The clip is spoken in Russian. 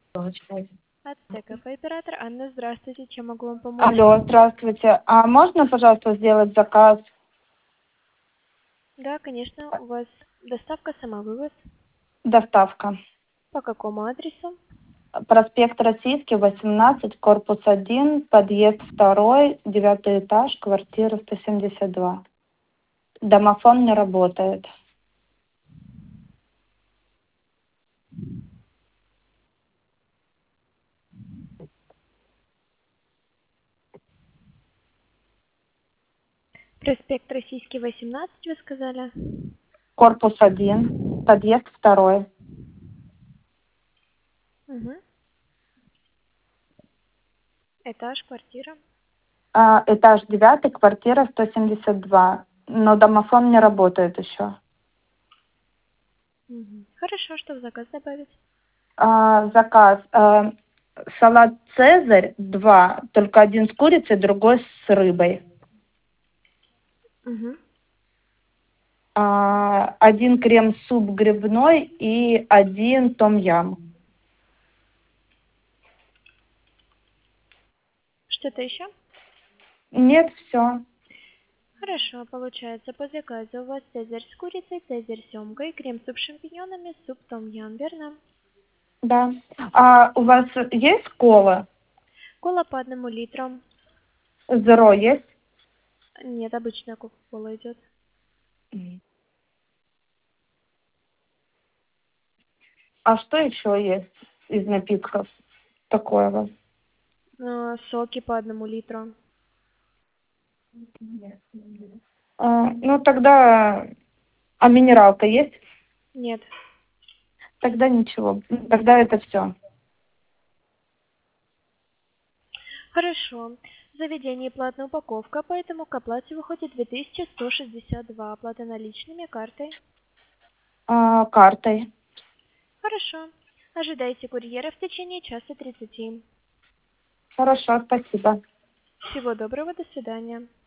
Ацтека, оператор Анна, здравствуйте, чем могу вам помочь? Алло, здравствуйте. А можно, пожалуйста, сделать заказ? Да, конечно, у вас доставка самовывоз. Доставка. По какому адресу? Проспект Российский, 18, корпус 1, подъезд 2, 9 этаж, квартира 172. Домофон не работает. Проспект Российский, 18, вы сказали? Корпус 1, подъезд 2. Угу. Этаж, квартира. Этаж 9, квартира 172. Но домофон не работает еще. Угу. Хорошо, что в заказ добавить? Заказ. Салат «Цезарь» 2, только один с курицей, другой с рыбой. Угу. Один крем-суп грибной и один том-ям. Что-то еще? Нет, все. Хорошо, получается, по заказу у вас цезарь с курицей, цезарь с семгой, крем-суп с шампиньонами, суп том-ям, верно? Да. У вас есть кола? Кола по 1 литру. Зеро есть? Нет, обычная кока-кола идет. А что еще есть из напитков такого? Соки по 1 литру. Ну, тогда... А минералка есть? Нет. Тогда ничего. Тогда это все. Хорошо. В заведении платная упаковка, поэтому к оплате выходит 2162. Оплата наличными, картой. Картой. Хорошо. Ожидайте курьера в течение часа 30. Хорошо, спасибо. Всего доброго, до свидания.